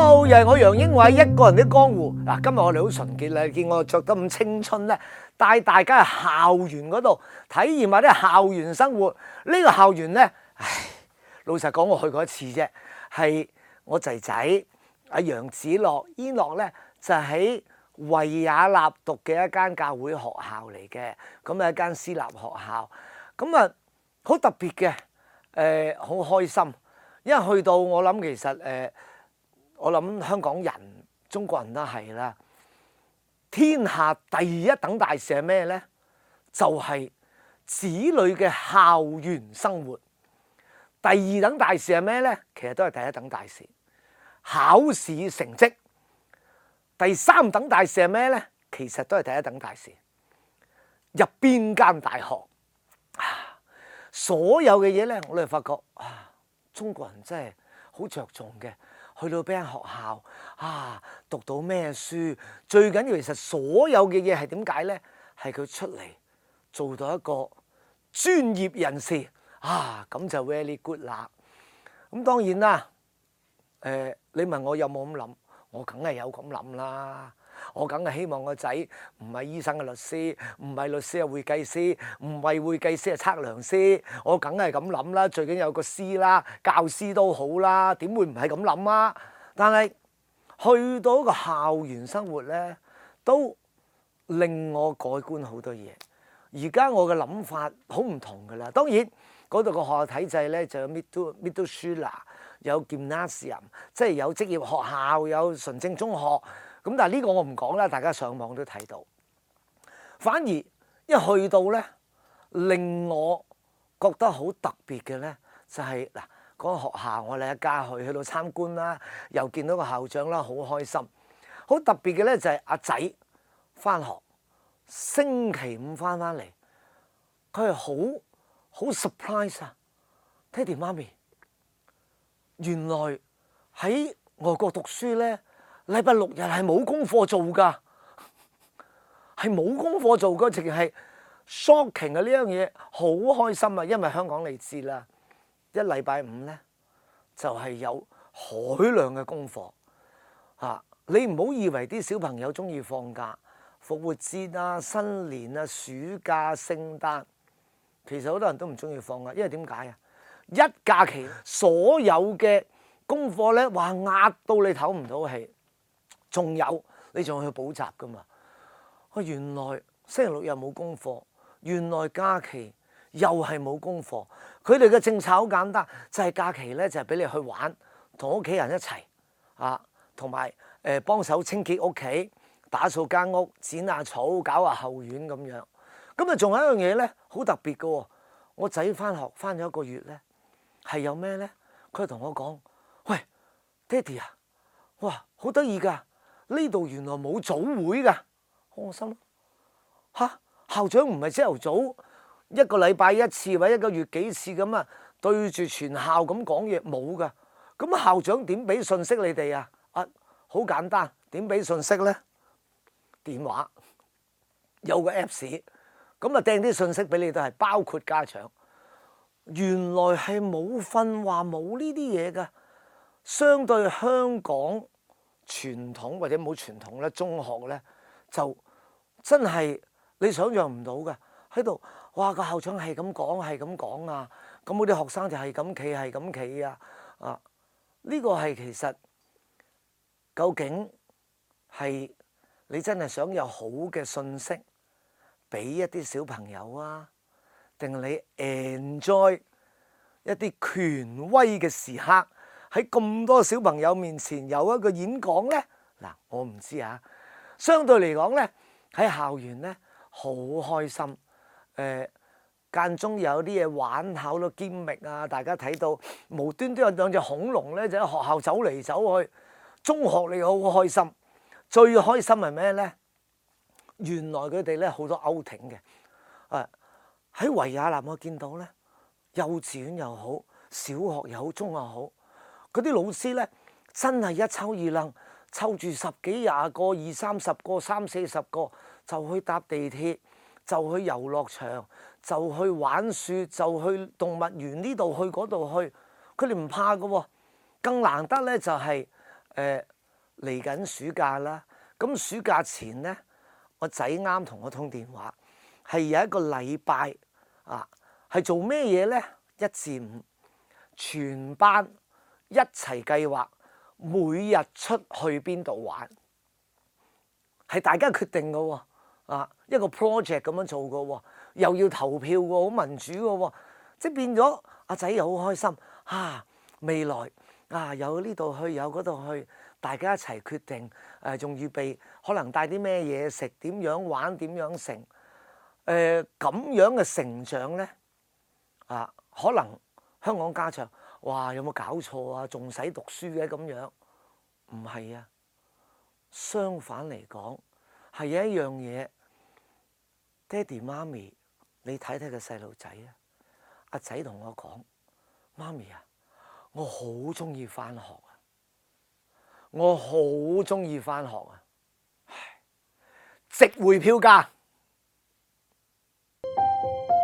Hello，又係我楊英偉一個人的江湖。嗱，今日我哋好純潔啦，見我着得咁青春咧，帶大家去校園嗰度體驗下啲校園生活。呢個校園咧，老實講我去過一次啫，係我仔仔阿楊子樂煙樂咧就喺維也納讀嘅一間教會學校嚟嘅，咁係一間私立學校，咁啊好特別嘅，好開心，因為去到我諗其實我諗香港人、中國人都係啦。天下第一等大事係咩咧？就係子女嘅校園生活。第二等大事係咩咧？其實都係第一等大事，考試成績。第三等大事係咩咧？其實都係第一等大事，入邊間大學。所有嘅嘢咧，我哋發覺中國人真係好着重嘅。去到邊間學校讀到咩書，最緊要其實所有嘅嘢係點解咧？係佢出嚟做到一個專業人士咁就 very good 啦。咁當然啦，你問我有冇咁諗，我梗係有咁諗啦。我梗係希望個仔唔係醫生嘅律師，唔係律師嘅會計師，唔係會計師嘅測量師。我梗係咁諗啦，最緊有個師啦，教師都好啦，點會唔係咁諗啊？但係去到一個校園生活咧，都令我改觀好多嘢。而家我嘅諗法好唔同㗎啦。當然嗰度個學校體制咧就有 Mittelschule， 有 Gymnasium， 即係有職業學校，有純正中學。咁但係呢個我唔講啦，大家上網都睇到。反而一去到咧，令我覺得好特別嘅咧，就係嗰個學校，我哋一家去到參觀啦，又見到個校長啦，好開心。好特別嘅咧就係阿仔返學，星期五返嚟，佢係好 surprise 啊！爹哋媽咪，原來喺外國讀書咧，禮拜六日係冇功課做㗎，係冇功課做㗎，直情係 shocking 啊！呢樣嘢好開心啊，因為香港你知啦，一禮拜五咧就係有海量嘅功課你唔好以為啲小朋友中意放假，復活節啊、新年啊、暑假、聖誕，其實好多人都唔中意放假，因為點解啊？一假期所有嘅功課咧，話壓到你唞唔到氣。仲有你仲要去補習㗎嘛？原來星期六日冇功課，原來假期又係冇功課。佢哋嘅政策好簡單，就係假期咧就係俾你去玩，同屋企人一齊同埋幫手清潔屋企、打掃間屋、剪下草、搞下後院咁樣。咁啊，仲有一樣嘢咧，好特別嘅喎。我仔返學返咗1個月咧，係有咩咧？佢同我講：喂，爹哋啊，哇，好得意㗎！呢度原來冇早會㗎，我心校長唔係朝頭早1個禮拜1次或者1個月幾次咁啊，對住全校咁講嘢冇㗎。咁校長點俾信息你哋啊？好簡單，點俾信息咧？電話有個 Apps， 咁啊掟啲信息俾你都係包括家長。原來係冇訓話冇呢啲嘢㗎，相對香港傳統或者冇傳統咧，中學咧就真係你想象唔到嘅，喺度哇個校長係咁講係咁講啊，咁嗰啲學生就係咁企係咁企啊，呢個係其實究竟係你真係想有好嘅信息俾一啲小朋友啊，定係你 enjoy 一啲權威嘅時刻？喺咁多小朋友面前有一個演講咧，我唔知啊。相對嚟講咧，喺校園咧好開心，間中有啲嘢玩下好多堅力啊！大家睇到無端端有2隻恐龍咧，就喺學校走嚟走去。中學你好開心，最開心係咩咧？原來佢哋咧好多 outing 嘅，喺維也納我見到咧，幼稚園又好，小學又好，中學又好。嗰啲老師咧，真係一抽二楞，湊住10幾20個、20、30個、30、40個，就去搭地鐵，就去遊樂場，就去玩雪，就去動物園呢度去嗰度去，佢哋唔怕㗎喎。更難得咧就係嚟緊暑假啦，咁暑假前咧，我仔啱同我通電話，係有一個禮拜啊，係做咩嘢咧？1至5全班一齊計劃每日出去邊度玩，係大家決定嘅喎。一個 project 咁樣做嘅喎，又要投票喎，好民主嘅喎，即係變咗阿仔又好開心未來有呢度去，有嗰度去，大家一齊決定仲預備可能帶啲咩嘢食，點樣玩，點樣成咁樣嘅成長咧可能香港家長哇有冇搞錯啊？仲使讀書嘅咁樣？唔係啊，相反嚟講係有一樣嘢。爹哋媽咪，你睇睇個細路仔啊！阿仔同我講：媽咪啊，我好中意返學啊！我好中意返學啊！值回票價。